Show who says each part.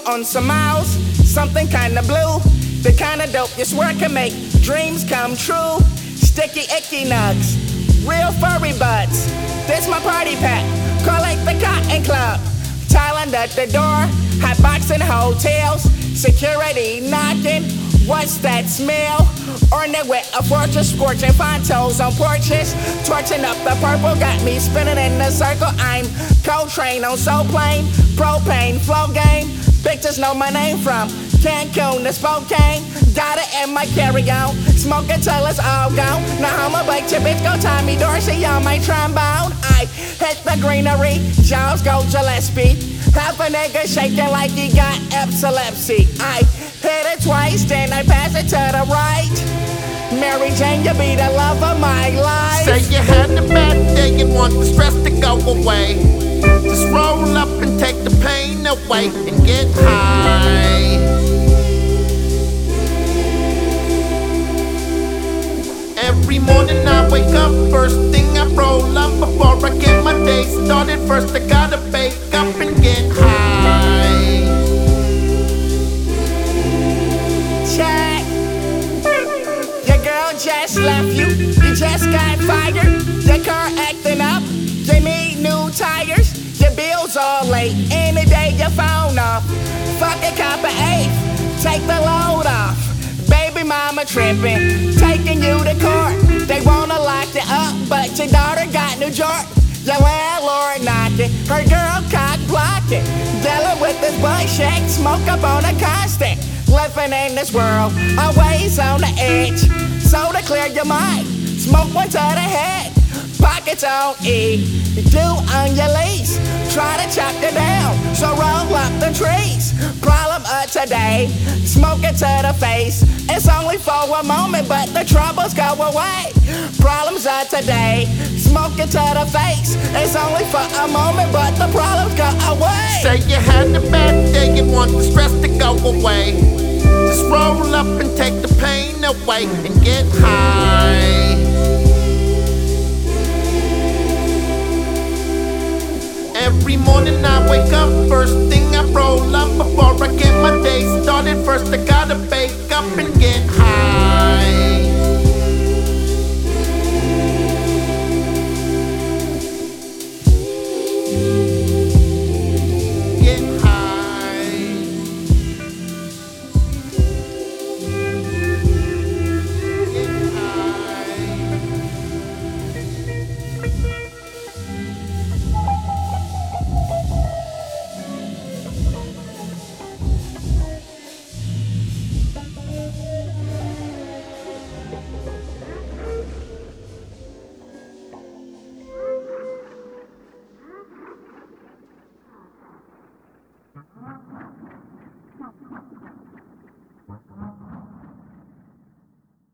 Speaker 1: on some miles, something kinda blue. The kinda dope you swear can make dreams come true. Sticky icky nugs, real furry buds. This my party pack, call it the Cotton Club. Thailand at the door, hot boxing hotels. Security knocking, what's that smell? Ornate with a fortress, scorching pontos on porches. Torching up the purple, got me spinning in a circle. I'm Coltrane on Soul Plane, propane, flow game. Bitches know my name from Cancun to Spokane. Got it in my carry-on, smoking till it's all gone. Now I'ma bake your bitch, go Tommy Dorsey on my trombone. I hit the greenery, Jaws go Gillespie. Half a nigga shaking like he got epilepsy. I hit it twice, then I pass it to the right. Mary Jane, you be the love of my life.
Speaker 2: Say you had a bad day and want the stress to go away. Just roll up and take the pain away and get high. Every morning I wake up, first thing I roll up. Before I get my day started, first I gotta bake up and get high.
Speaker 1: Check. Your girl just left you, you just got fired. Your car acting up, you need new tires. Your bills all late, any day your phone off. Fuck a cop of eighth, take the load off. Baby mama tripping, taking you to court. They wanna lock you up, but your daughter got New York. Your landlord knocking, her girl cock blocking. Dealing with this bullshit, smoke up on a constant. Living in this world, always on the edge. So to clear your mind, smoke one to the head. Pockets on E, due on your lease. Try to chop you down, so roll up the trees. Problem of today, smoke it to the face. It's only for a moment, but the troubles go away. Problems of today, smoke it to the face. It's only for a moment, but the problems go away.
Speaker 2: Say you had a bad day and want the stress to go away. Just roll up and take the pain away and get high. Every morning I wake up, first thing I roll up. Before I get my day